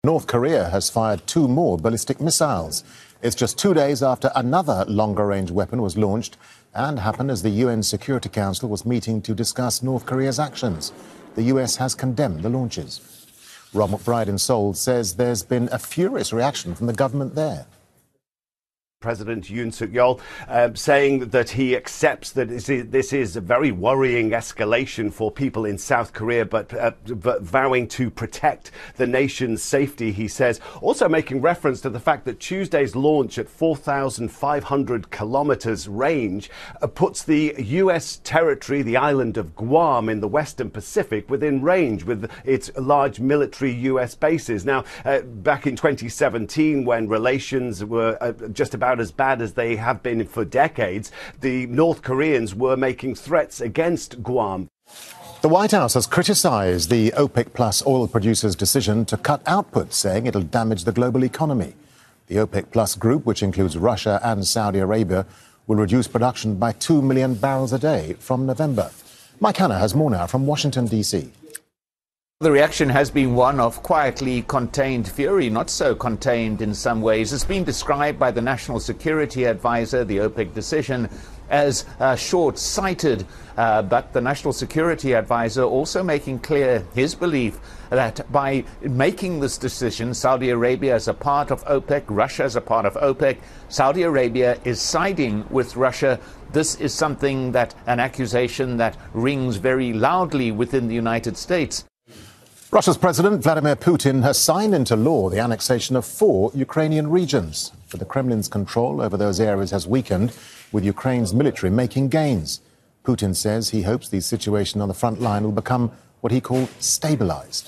North Korea has fired 2 more ballistic missiles. It's just 2 days after another longer-range weapon was launched and happened as the UN Security Council was meeting to discuss North Korea's actions. The US has condemned the launches. Rob McBride in Seoul says there's been a furious reaction from the government there. President Yoon Suk-yeol saying that he accepts that this is a very worrying escalation for people in South Korea, but vowing to protect the nation's safety, he says. Also making reference to the fact that Tuesday's launch at 4,500 kilometers range puts the U.S. territory, the island of Guam in the Western Pacific, within range with its large military U.S. bases. Now, back in 2017, when relations were just about as bad as they have been for decades, the North Koreans were making threats against Guam. The White House has criticised the OPEC Plus oil producers' decision to cut output, saying it'll damage the global economy. The OPEC Plus group, which includes Russia and Saudi Arabia, will reduce production by 2 million barrels a day from November. Mike Hanna has more now from Washington, D.C. The reaction has been one of quietly contained fury, not so contained in some ways. It's been described by the National Security Advisor, the OPEC decision, as short-sighted. But the National Security Advisor also making clear his belief that by making this decision, Saudi Arabia is a part of OPEC, Russia is a part of OPEC, Saudi Arabia is siding with Russia. This is something that, an accusation that rings very loudly within the United States. Russia's President Vladimir Putin has signed into law the annexation of 4 Ukrainian regions. But the Kremlin's control over those areas has weakened, with Ukraine's military making gains. Putin says he hopes the situation on the front line will become what he called stabilized.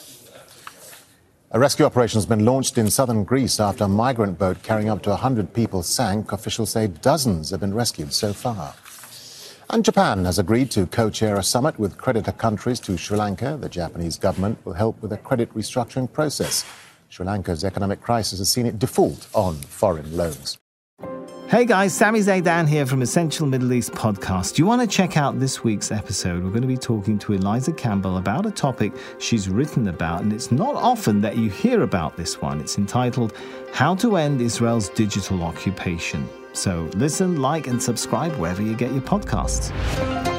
A rescue operation has been launched in southern Greece after a migrant boat carrying up to 100 people sank. Officials say dozens have been rescued so far. And Japan has agreed to co-chair a summit with creditor countries to Sri Lanka. The Japanese government will help with a credit restructuring process. Sri Lanka's economic crisis has seen it default on foreign loans. Hey guys, Sami Zaidan here from Essential Middle East Podcast. Do you want to check out this week's episode? We're going to be talking to Eliza Campbell about a topic she's written about, and it's not often that you hear about this one. It's entitled, How to End Israel's Digital Occupation. So listen, like and subscribe wherever you get your podcasts.